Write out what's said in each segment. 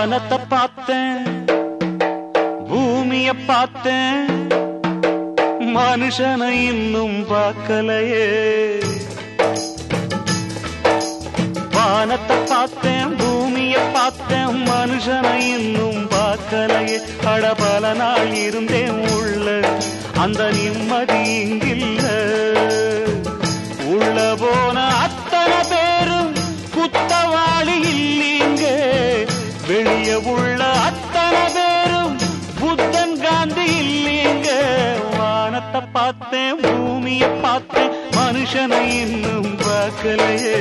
வானத்தை பார்த்தேன், பூமிய பார்த்தேன், மனுஷனை இன்னும் பார்க்கலையே. வானத்தை பார்த்தேன், பூமிய பார்த்தேன், மனுஷனை இன்னும் பார்க்கலையே. அட பல நாள் இருந்தேன் உள்ள, அந்த நிம்மதி இங்கில்ல. உள்ள போன அத்தனை பேரும் குத்தவாளி இல்லீங்க, வெளியே உள்ள அத்தனை பேரும் புத்தன் காந்தி இல்லீங்க. வானத்தை பார்த்தேன், பூமிய பார்த்தேன், மனுஷனை இன்னும் பார்க்கலையே.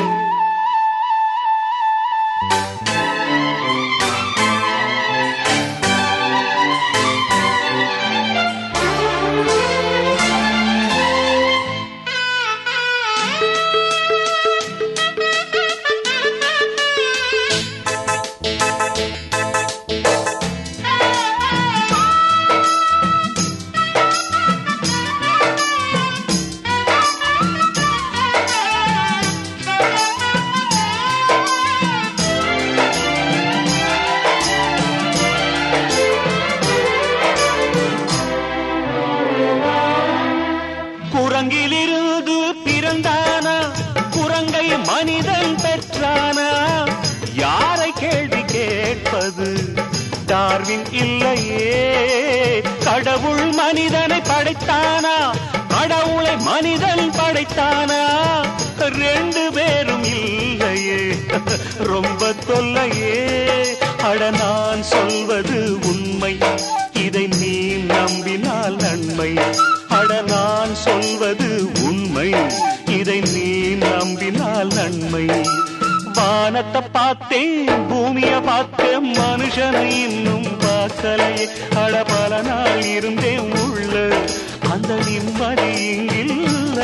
குரங்கிலிருந்து பிறந்தானா, குரங்கை மனிதன் பெற்றானா? யாரை கேள்வி கேட்பது, டார்வின் இல்லையே. கடவுள் மனிதனை படைத்தானா, கடவுளை மனிதன் படைத்தானா? ரெண்டு பேரும் இல்லையே, ரொம்ப தொல்லையே. அட நான் சொல்வது உண்மை, இதை நீ நம்பினால் நன்மை. அட நான் சொல்வது உண்மை, இதை நீ நம்பினால் நன்மை. வானத்தை பார்த்தேன், பூமிய பார்த்தேன், மனுஷனை இன்னும் பார்க்கலையே. அட பல நாள் இருந்தேன் உள்ள, அந்த நிம்மதி இங்கில்ல.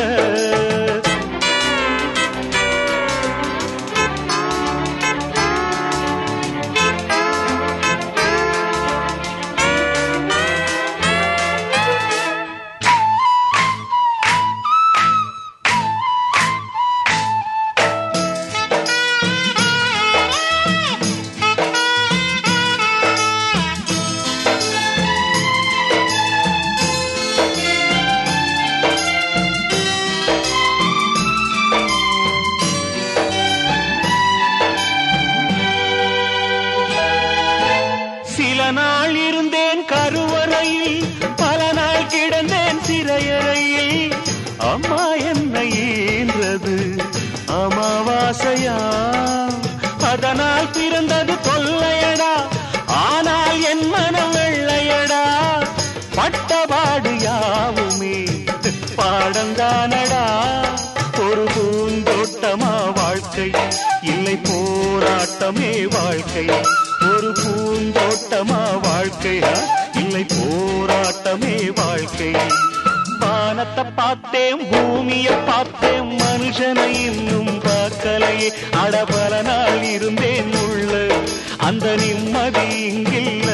சில நாள் இருந்தேன் கருவறையில், பல நாள் கிடந்தேன் சிறையறையில். அம்மா என்னை ஈன்றது அமாவாசையா, அதனால் பிறந்தது தொல்லையடா. ஆனால் என் மனம் வெள்ளையடா, பட்டபாடு யாவுமே பாடந்தானடா. ஒரு பூந்தோட்டமா வாழ்க்கை, இல்லை போராட்டமே வாழ்க்கை. ஒரு பூந்தோட்டமா வாழ்க்கையா, இல்லை போராட்டமே வாழ்க்கை. வானத்தை பார்த்தேன், பூமிய பார்த்தேன், மனுஷனை இன்னும் பார்க்கலையே. அட பல நாள் இருந்தேன் உள்ள, அந்த நிம்மதி இங்கில்ல.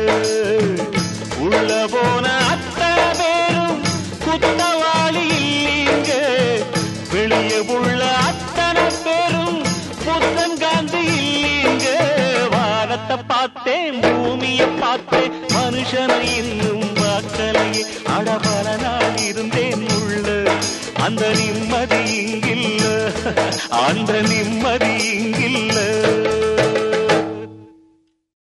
உள்ள போன அத்தனை பேரும் குத்தவாளி இல்லீங்க, வெளியே உள்ள அத்தனை பேரும் புத்தன் காந்தி இல்லீங்க. வானத்தை பார்த்தேன், பூமிய பார்த்தேன், மனுஷனை இன்னும் பார்க்கலையே. அட பல நாள் இருந்தேன் உள்ள, அந்த நிம்மதி இங்கில்ல, அந்த நிம்மதி இங்கில்ல.